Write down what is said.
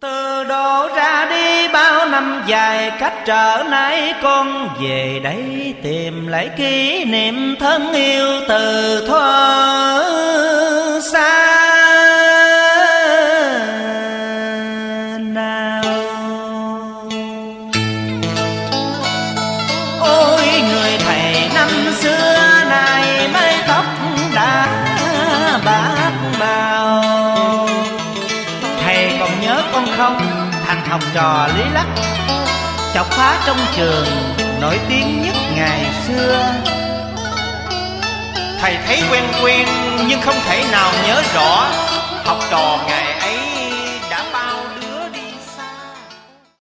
Từ độ ra đi bao năm dài, cách trở nay con về đây tìm lại kỷ niệm thân yêu từ thuở xa nào. Ôi người thầy năm xưa này, mái tóc đã bạc màu. Thầy còn nhớ con không, thằng học trò lý lắc chọc phá trong trường, nổi tiếng nhất ngày xưa. Thầy thấy quen quen nhưng không thể nào nhớ rõ học trò ngày